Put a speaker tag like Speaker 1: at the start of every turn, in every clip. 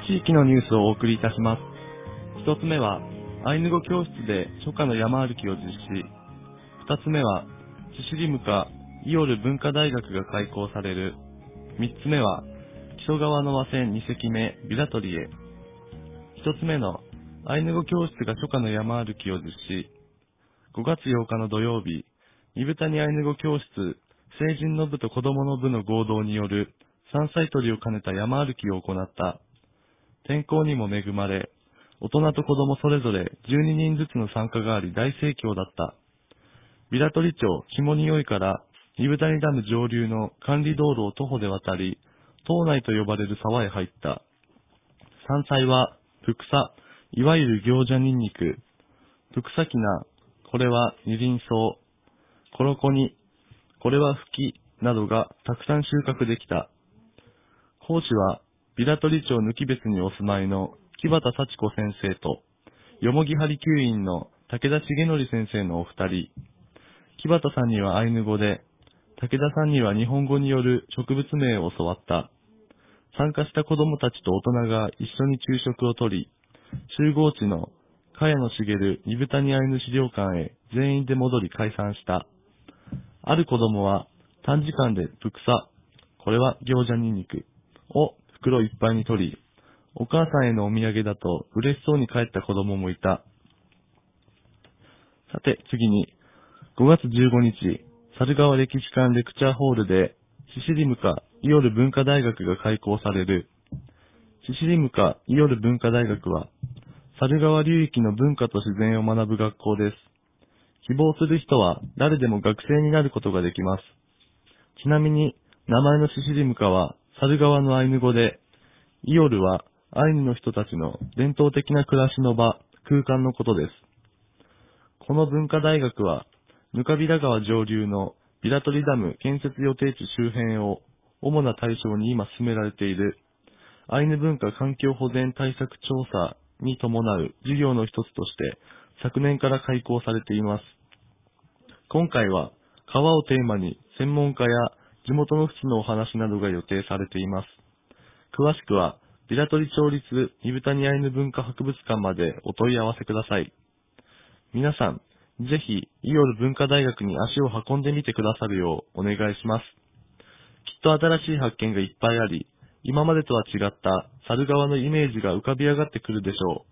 Speaker 1: 地域のニュースをお送りいたします。一つ目は、アイヌ語教室で初夏の山歩きを実施。二つ目は、チシリムカ・イオル文化大学が開校される。三つ目は、木曽川の和船二隻目ビラトリへ。一つ目の、アイヌ語教室が初夏の山歩きを実施。5月8日の土曜日、イブタニアイヌ語教室、成人の部と子供の部の合同による山菜採りを兼ねた山歩きを行った。天候にも恵まれ、大人と子供それぞれ12人ずつの参加があり大盛況だった。ビラトリ町肝によいからイブタニダム上流の管理道路を徒歩で渡り、島内と呼ばれる沢へ入った。山菜は、プクサ、いわゆる行者ニンニク、プクサキナ、これは二輪草、コロコニ、これはフキなどがたくさん収穫できた。講師は、ビラトリ町貫別にお住まいの木畑幸子先生と、よもぎ針灸院の武田重則先生のお二人。木畑さんにはアイヌ語で、武田さんには日本語による植物名を教わった。参加した子供たちと大人が一緒に昼食をとり、集合地の茅野茂イブタニアイヌ資料館へ全員で戻り解散した。ある子供は短時間でプクサ、これは行者ニンニクを袋いっぱいに取り、お母さんへのお土産だと嬉しそうに帰った子供もいた。さて次に、5月15日、猿川歴史館レクチャーホールで、シシリムカ・イオル文化大学が開校される。シシリムカ・イオル文化大学は、猿川流域の文化と自然を学ぶ学校です。希望する人は誰でも学生になることができます。ちなみに、名前のシシリムカは猿川のアイヌ語で、イオルはアイヌの人たちの伝統的な暮らしの場、空間のことです。この文化大学は、ぬかびら川上流のビラトリダム建設予定地周辺を主な対象に今進められているアイヌ文化環境保全対策調査に伴う事業の一つとして昨年から開講されています。今回は川をテーマに専門家や地元の人のお話などが予定されています。詳しくはビラトリ町立イブタニアイヌ文化博物館までお問い合わせください。皆さん、ぜひイオル文化大学に足を運んでみてくださるようお願いします。きっと新しい発見がいっぱいあり、今までとは違った猿川のイメージが浮かび上がってくるでしょう。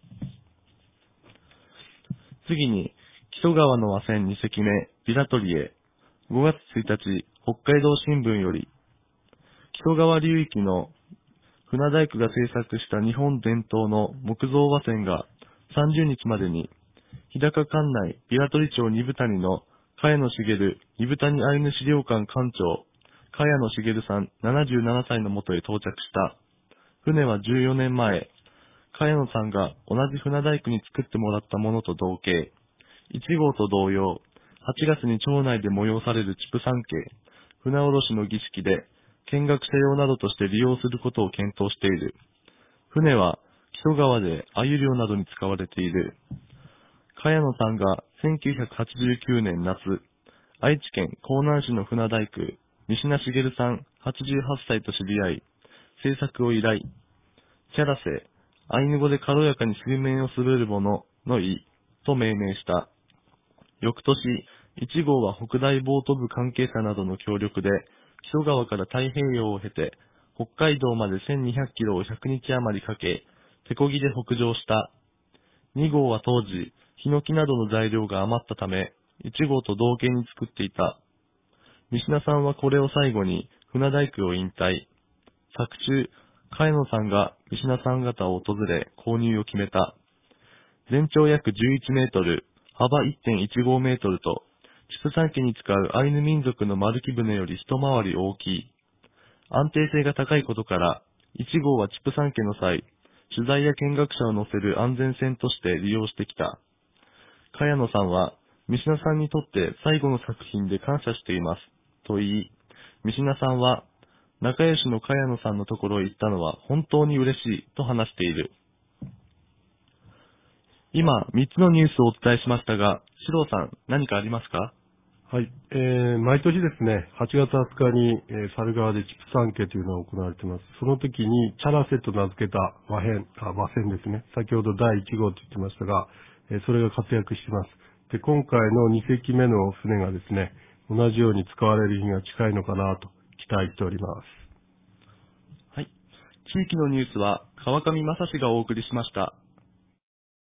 Speaker 1: 次に、木曽川の和船2隻目、ビラトリへ、5月1日、北海道新聞より、木曽川流域の船大工が製作した日本伝統の木造和船が30日までに、日高管内ビラトリ町二部谷の茅野茂二部谷アイヌ資料館館長、茅野茂さん77歳のもとへ到着した。船は14年前、茅野さんが同じ船大工に作ってもらったものと同型。1号と同様、8月に町内で催される畜産系、船下ろしの儀式で見学者用などとして利用することを検討している。船は木曽川で鮎漁などに使われている。茅野さんが1989年夏、愛知県江南市の船大工、西名茂さん88歳と知り合い、制作を依頼。チャラセ、アイヌ語で軽やかに水面を滑るものの意と命名した。翌年、1号は北大ボート部関係者などの協力で、木曽川から太平洋を経て、北海道まで1200キロを100日余りかけ、手漕ぎで北上した。2号は当時、ヒノキなどの材料が余ったため、1号と同型に作っていた。西名さんはこれを最後に船大工を引退。作中、茅野さんが西名さん方を訪れ購入を決めた。全長約11メートル、幅 1.15 メートルと、畜産機に使うアイヌ民族の丸木舟より一回り大きい。安定性が高いことから、1号は畜産機の際、取材や見学者を乗せる安全船として利用してきた。茅野さんは、三品さんにとって最後の作品で感謝しています。と言い、三品さんは、仲良しの茅野さんのところへ行ったのは本当に嬉しいと話している。今、3つのニュースをお伝えしましたが、シローさん、何かありますか？
Speaker 2: はい。毎年ですね、8月20日に、猿川で畜産家というのが行われています。その時に、チャラセと名付けた和船ですね。先ほど第1号と言ってましたが、それが活躍しています。で、今回の2隻目の船がですね、同じように使われる日が近いのかなと期待しております。
Speaker 1: はい。地域のニュースは川上正史がお送りしました。